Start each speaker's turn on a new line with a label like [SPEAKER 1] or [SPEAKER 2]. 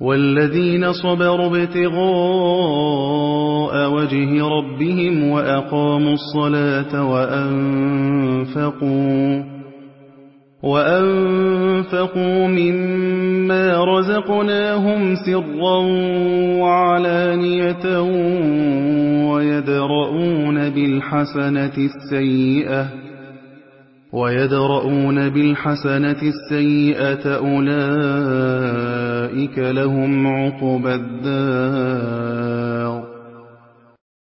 [SPEAKER 1] وَالَّذِينَ صَبَرُوا ابْتِغَاءَ وَجْهِ رَبِّهِمْ وَأَقَامُوا الصَّلَاةَ وَأَنفَقُوا مِمَّا رَزَقْنَاهُمْ سِرًّا وَعَلَانِيَةً وَيَدْرَءُونَ بِالْحَسَنَةِ السَّيِّئَةَ أُولَٰئِكَ لَهُمْ عُقْبَى الدَّارِ